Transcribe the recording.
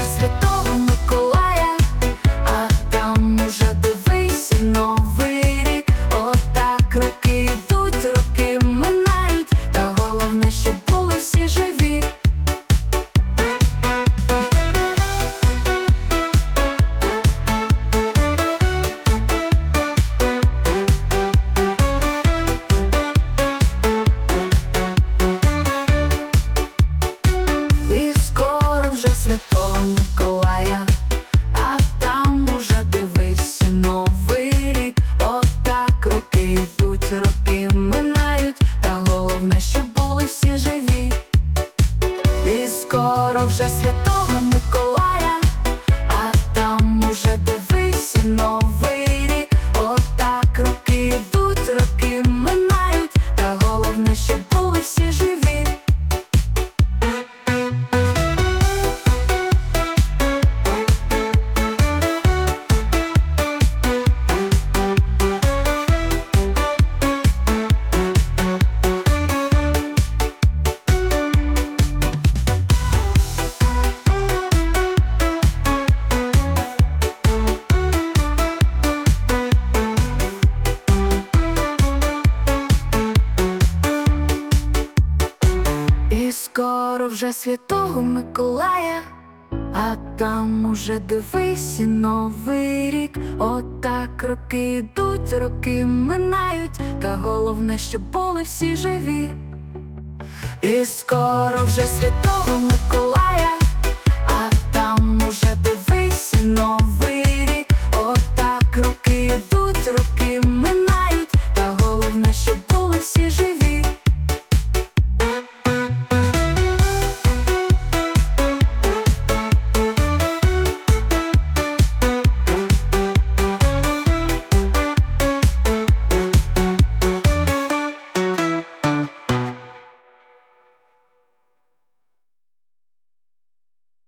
Святого Миколая, а там уже дивись новий рік. Отак роки йдуть, роки минають, та головне, щоб були всі живі. І скоро вже Святого Миколая, а там уже дивись новий рік. Отак роки йдуть, роки минають, та головне, щоб були всі живі. І скоро вже Святого Миколая, а там уже дивись новий рік. Отак роки йдуть, роки минають, та головне, щоб були всі живі. І скоро вже Святого Миколая, а там уже дивись новий рік. Отак роки йдуть, роки минають, та головне, щоб були всі живі. І скоро вже Святого Миколая,